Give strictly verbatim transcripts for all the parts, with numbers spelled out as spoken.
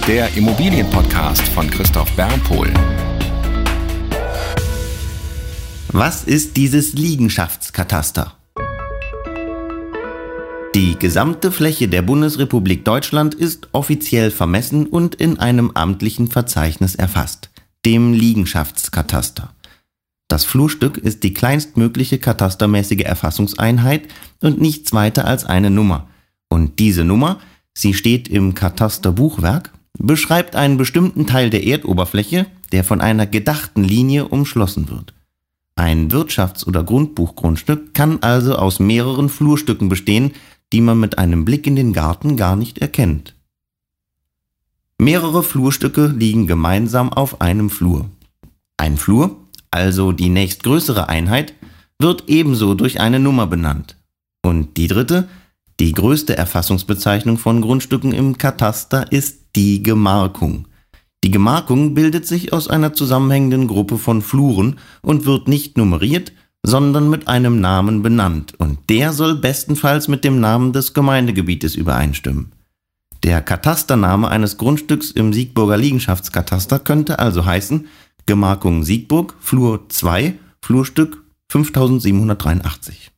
der Immobilienpodcast von Christoph Bernpohl. Was ist dieses Liegenschaftskataster? Die gesamte Fläche der Bundesrepublik Deutschland ist offiziell vermessen und in einem amtlichen Verzeichnis erfasst, dem Liegenschaftskataster. Das Flurstück ist die kleinstmögliche katastermäßige Erfassungseinheit und nichts weiter als eine Nummer. Und diese Nummer, sie steht im Katasterbuchwerk, beschreibt einen bestimmten Teil der Erdoberfläche, der von einer gedachten Linie umschlossen wird. Ein Wirtschafts- oder Grundbuchgrundstück kann also aus mehreren Flurstücken bestehen, die man mit einem Blick in den Garten gar nicht erkennt. Mehrere Flurstücke liegen gemeinsam auf einem Flur. Ein Flur, also die nächstgrößere Einheit, wird ebenso durch eine Nummer benannt. Und die dritte, die größte Erfassungsbezeichnung von Grundstücken im Kataster, ist die Gemarkung. Die Gemarkung bildet sich aus einer zusammenhängenden Gruppe von Fluren und wird nicht nummeriert, sondern mit einem Namen benannt. Und der soll bestenfalls mit dem Namen des Gemeindegebietes übereinstimmen. Der Katastername eines Grundstücks im Siegburger Liegenschaftskataster könnte also heißen Gemarkung Siegburg, Flur zwei, Flurstück fünftausendsiebenhundertdreiundachtzig.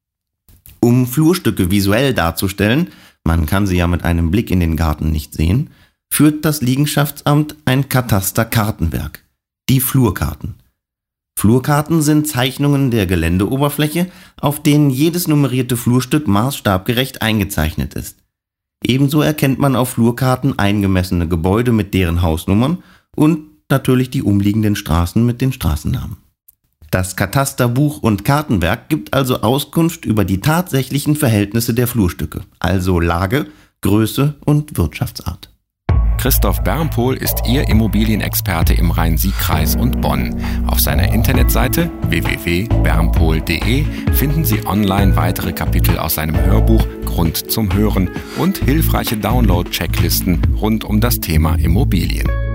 Um Flurstücke visuell darzustellen, man kann sie ja mit einem Blick in den Garten nicht sehen, führt das Liegenschaftsamt ein Katasterkartenwerk, die Flurkarten. Flurkarten sind Zeichnungen der Geländeoberfläche, auf denen jedes nummerierte Flurstück maßstabgerecht eingezeichnet ist. Ebenso erkennt man auf Flurkarten eingemessene Gebäude mit deren Hausnummern und natürlich die umliegenden Straßen mit den Straßennamen. Das Katasterbuch- und Kartenwerk gibt also Auskunft über die tatsächlichen Verhältnisse der Flurstücke, also Lage, Größe und Wirtschaftsart. Christoph Bernpohl ist Ihr Immobilienexperte im Rhein-Sieg-Kreis und Bonn. Auf seiner Internetseite w w w punkt bernpohl punkt de finden Sie online weitere Kapitel aus seinem Hörbuch Grund zum Hören und hilfreiche Download-Checklisten rund um das Thema Immobilien.